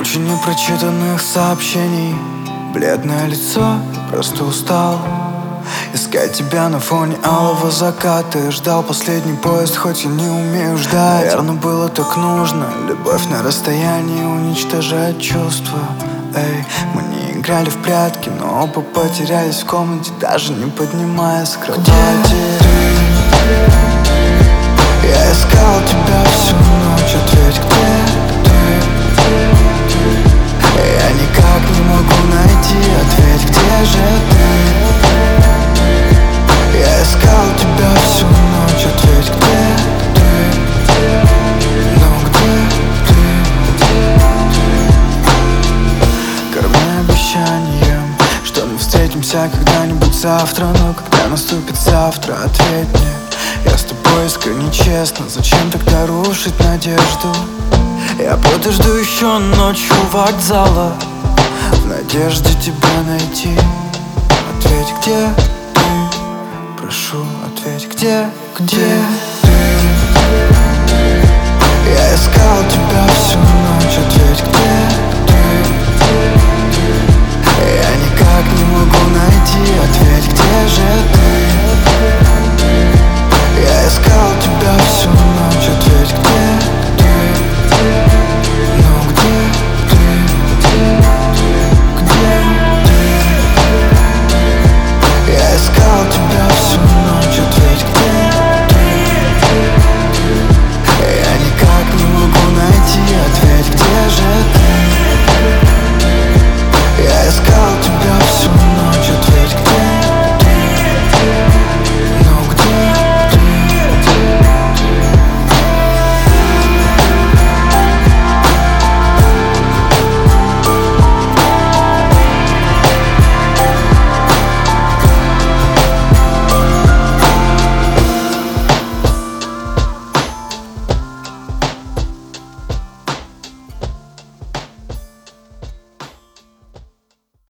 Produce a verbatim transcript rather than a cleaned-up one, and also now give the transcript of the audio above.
Куча непрочитанных сообщений, бледное лицо, просто устал искать тебя на фоне алого заката. Я ждал последний поезд, хоть и не умею ждать. Наверное, было так нужно. Любовь на расстоянии уничтожает чувства. Эй, мы не играли в прятки, но оба потерялись в комнате, даже не поднимаясь с кровати. Я искал тебя всю ночь, ответь, где ты? Я никак не могу найти ответ, где же ты? Я искал тебя всю ночь, ответь, где ты? Ну где ты? Корми обещанием, что мы встретимся когда-нибудь завтра. Но когда наступит завтра, ответь мне. Я с тобой искренне честно, зачем тогда рушить надежду? Я подожду еще ночью у вокзала в надежде тебя найти. Ответь, где ты? Прошу, ответь, где, где ты? Я искал тебя всю ночь, ответь, где ты?